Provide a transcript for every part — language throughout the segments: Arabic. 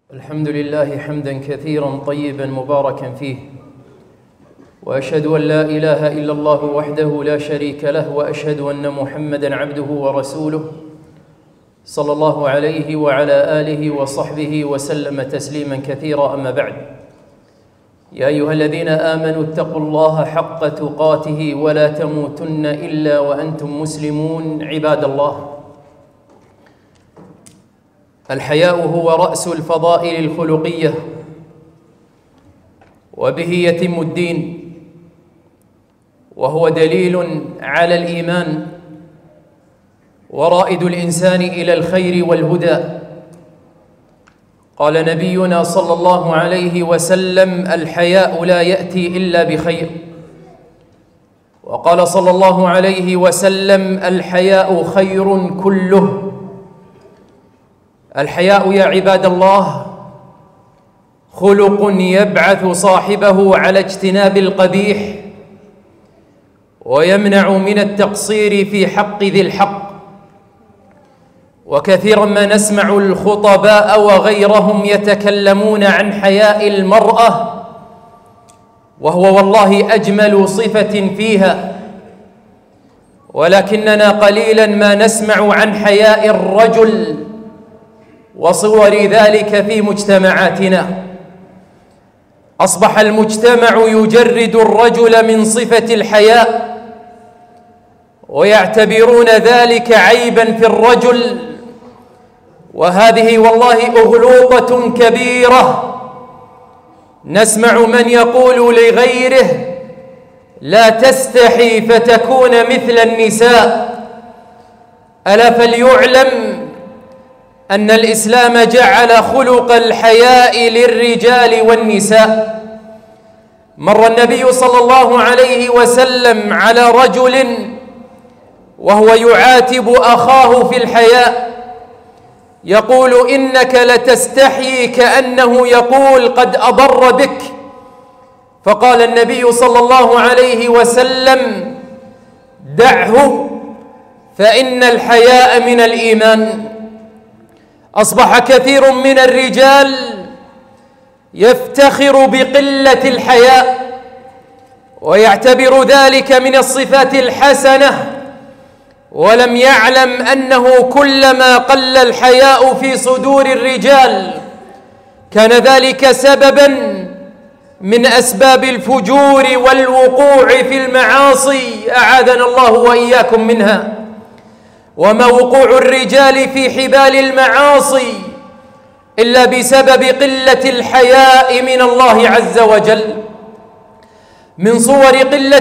الحمد لله حمدا كثيرا طيبا مباركا فيه، وأشهد أن لا إله إلا الله وحده لا شريك له، وأشهد أن محمدا عبده ورسوله صلى الله عليه وعلى آله وصحبه وسلم تسليما كثيرا. أما بعد، يا أيها الذين آمنوا اتقوا الله حق تقاته ولا تموتن إلا وأنتم مسلمون. عباد الله، الحياء هو رأس الفضائل الخلقية، وبه يتم الدين، وهو دليل على الإيمان ورائد الإنسان إلى الخير والهدى. قال نبينا صلى الله عليه وسلم: الحياء لا يأتي إلا بخير. وقال صلى الله عليه وسلم: الحياء خير كله. الحياء يا عباد الله خلق يبعث صاحبه على اجتناب القبيح، ويمنع من التقصير في حق ذي الحق. وكثيرا ما نسمع الخطباء وغيرهم يتكلمون عن حياء المرأة، وهو والله أجمل صفة فيها، ولكننا قليلا ما نسمع عن حياء الرجل وصور ذلك في مجتمعاتنا. أصبح المجتمع يجرد الرجل من صفة الحياء، ويعتبرون ذلك عيبا في الرجل، وهذه والله أغلوطة كبيرة. نسمع من يقول لغيره: لا تستحي فتكون مثل النساء. ألا فليعلم أن الإسلام جعل خلق الحياء للرجال والنساء. مر النبي صلى الله عليه وسلم على رجل وهو يعاتب أخاه في الحياء، يقول: إنك لتستحيي، كأنه يقول: قد أضر بك. فقال النبي صلى الله عليه وسلم: دعه، فإن الحياء من الإيمان. أصبح كثير من الرجال يفتخر بقلة الحياء، ويعتبر ذلك من الصفات الحسنة، ولم يعلم أنه كلما قل الحياء في صدور الرجال كان ذلك سببا من أسباب الفجور والوقوع في المعاصي، أعاذنا الله وإياكم منها. وما وقوع الرجال في حبال المعاصي إلا بسبب قلة الحياء من الله عز وجل. من صور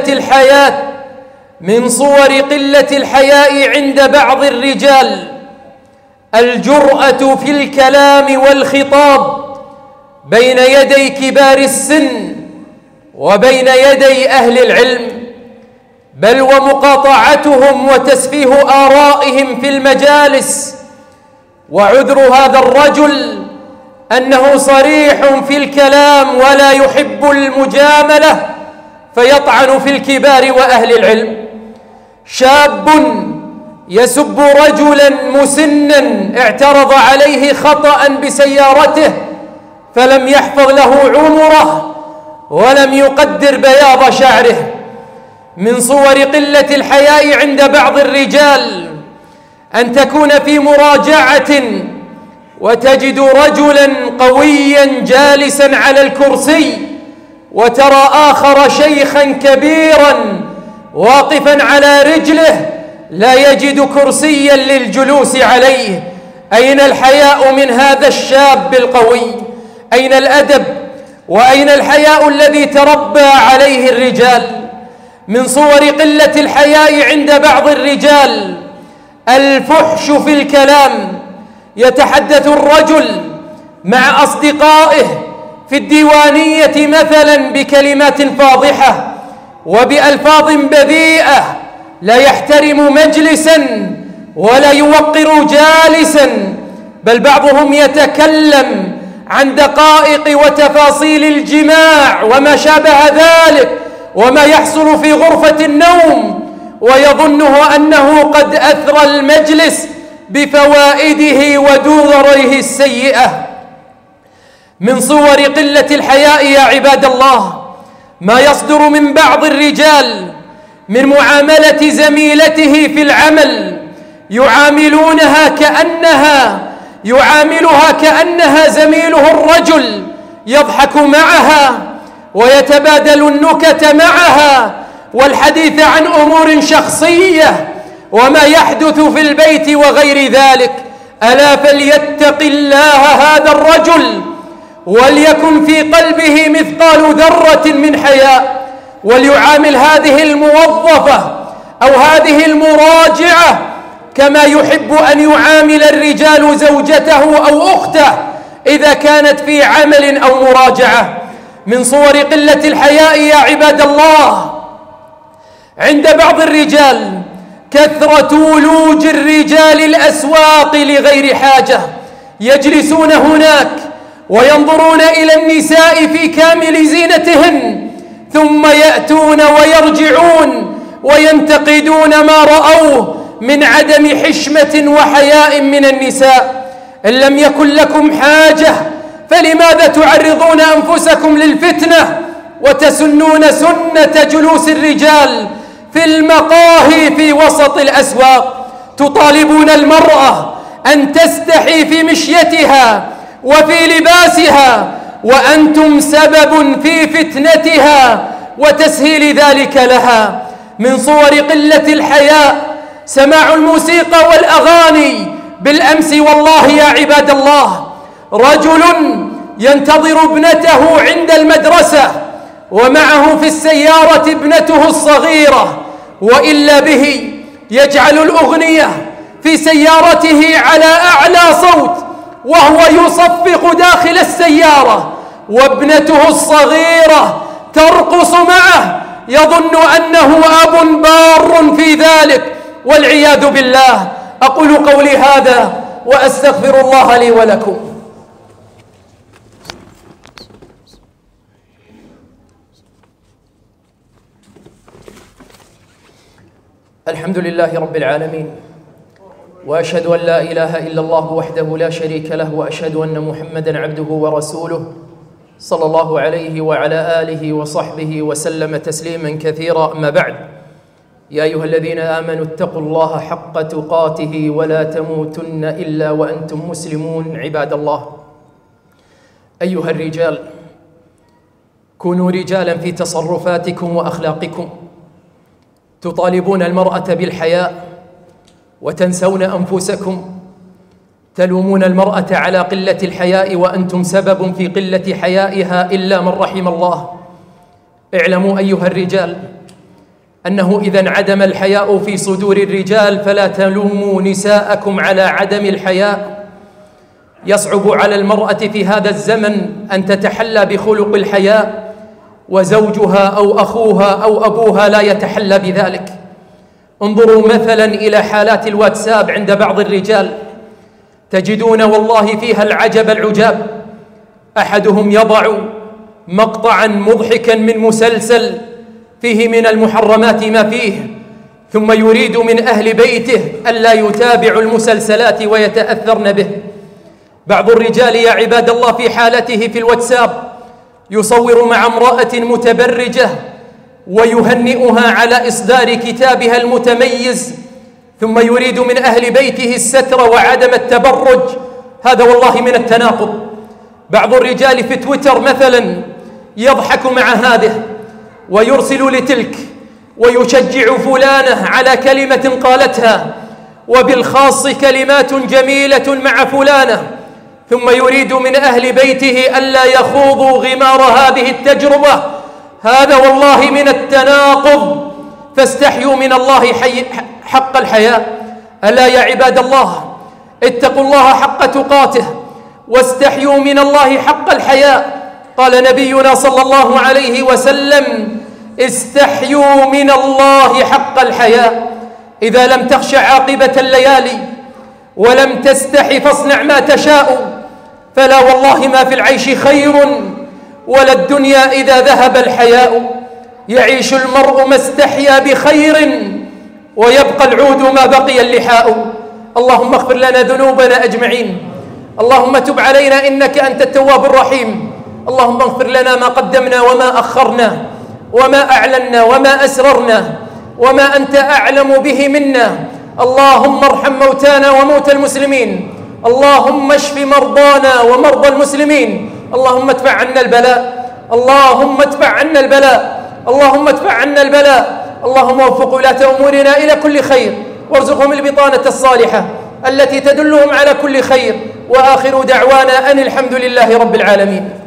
قلة الحياء عند بعض الرجال الجرأة في الكلام والخطاب بين يدي كبار السن وبين يدي أهل العلم، بل ومقاطعتهم وتسفيه آرائهم في المجالس. وعذر هذا الرجل أنه صريح في الكلام ولا يحب المجاملة، فيطعن في الكبار وأهل العلم. شاب يسب رجلا مسنا اعترض عليه خطأ بسيارته، فلم يحفظ له عمره ولم يقدر بياض شعره. من صور قلة الحياء عند بعض الرجال أن تكون في مراجعة وتجد رجلا قويا جالسا على الكرسي، وترى آخر شيخا كبيرا واقفا على رجله لا يجد كرسيا للجلوس عليه. أين الحياء من هذا الشاب القوي؟ أين الأدب؟ وأين الحياء الذي تربى عليه الرجال؟ من صور قلة الحياء عند بعض الرجال الفحش في الكلام. يتحدث الرجل مع أصدقائه في الديوانية مثلا بكلمات فاضحة وبألفاظ بذيئة، لا يحترم مجلسا ولا يوقر جالسا، بل بعضهم يتكلم عن دقائق وتفاصيل الجماع وما شابه ذلك وما يحصل في غرفة النوم، ويظنه أنه قد أثرى المجلس بفوائده ودرره السيئة. من صور قلة الحياء يا عباد الله ما يصدر من بعض الرجال من معاملة زميلته في العمل، يعاملها كأنها زميله الرجل، يضحك معها ويتبادل النكت معها والحديث عن أمور شخصية وما يحدث في البيت وغير ذلك. ألا فليتق الله هذا الرجل وليكن في قلبه مثقال ذرة من حياء، وليعامل هذه الموظفة أو هذه المراجعة كما يحب أن يعامل الرجال زوجته أو أخته إذا كانت في عمل أو مراجعة. من صور قلة الحياء يا عباد الله عند بعض الرجال كثرة ولوج الرجال الأسواق لغير حاجة، يجلسون هناك وينظرون إلى النساء في كامل زينتهن، ثم يأتون ويرجعون وينتقدون ما رأوه من عدم حشمة وحياء من النساء. إن لم يكن لكم حاجة فلماذا تعرضون أنفسكم للفتنة وتسنون سنة جلوس الرجال في المقاهي في وسط الأسواق؟ تطالبون المرأة أن تستحي في مشيتها وفي لباسها، وأنتم سبب في فتنتها وتسهيل ذلك لها. من صور قلة الحياء سماع الموسيقى والأغاني. بالأمس والله يا عباد الله رجل ينتظر ابنته عند المدرسة ومعه في السيارة ابنته الصغيرة، وإلا به يجعل الأغنية في سيارته على أعلى صوت وهو يصفق داخل السيارة، وابنته الصغيرة ترقص معه، يظن أنه أب بار في ذلك والعياذ بالله. أقول قولي هذا وأستغفر الله لي ولكم. الحمد لله رب العالمين، وأشهد أن لا إله إلا الله وحده لا شريك له، وأشهد أن محمدًا عبده ورسوله صلى الله عليه وعلى آله وصحبه وسلم تسليمًا كثيرًا. أما بعد، يا أيها الذين آمنوا اتقوا الله حق تقاته ولا تموتن إلا وأنتم مسلمون. عباد الله، أيها الرجال، كونوا رجالا في تصرفاتكم وأخلاقكم، تطالبون المرأة بالحياء وتنسون أنفسكم، تلومون المرأة على قلة الحياء وأنتم سبب في قلة حيائها إلا من رحم الله. اعلموا أيها الرجال أنه إذا انعدم الحياء في صدور الرجال فلا تلوموا نساءكم على عدم الحياء. يصعب على المرأة في هذا الزمن أن تتحلى بخلق الحياء، وزوجها أو أخوها أو أبوها لا يتحلى بذلك. انظروا مثلا إلى حالات الواتساب عند بعض الرجال، تجدون والله فيها العجب العجاب. أحدهم يضع مقطعا مضحكا من مسلسل فيه من المحرمات ما فيه، ثم يريد من أهل بيته ألا يتابعوا المسلسلات ويتأثرن به. بعض الرجال يا عباد الله في حالته في الواتساب يصور مع امرأة متبرجة ويهنئها على إصدار كتابها المتميز، ثم يريد من أهل بيته الستر وعدم التبرج. هذا والله من التناقض. بعض الرجال في تويتر مثلا يضحك مع هذه ويرسل لتلك ويشجع فلانة على كلمة قالتها، وبالخاص كلمات جميلة مع فلانة، ثم يريد من أهل بيته ألا يخوضوا غمار هذه التجربة. هذا والله من التناقض. فاستحيوا من الله حق الحياء. ألا يا عباد الله، اتقوا الله حق تقاته واستحيوا من الله حق الحياء. قال نبينا صلى الله عليه وسلم: استحيوا من الله حق الحياء. إذا لم تخش عاقبة الليالي ولم تستحي فاصنع ما تشاء، فلا والله ما في العيش خير ولا الدنيا إذا ذهب الحياء. يعيش المرء ما استحيا بخير ويبقى العود ما بقي اللحاء. اللهم اغفر لنا ذنوبنا أجمعين، اللهم تب علينا إنك أنت التواب الرحيم. اللهم اغفر لنا ما قدمنا وما أخرنا وما أعلنا وما أسررنا وما أنت أعلم به منا. اللهم ارحم موتانا وموتى المسلمين. اللهم اشف مرضانا ومرضى المسلمين. اللهم ادفع عنا البلاء. اللهم ادفع عنا البلاء. اللهم ادفع عنا البلاء. اللهم وفق ولاة أمورنا إلى كل خير، وارزقهم البطانة الصالحة التي تدلهم على كل خير. وآخر دعوانا أن الحمد لله رب العالمين.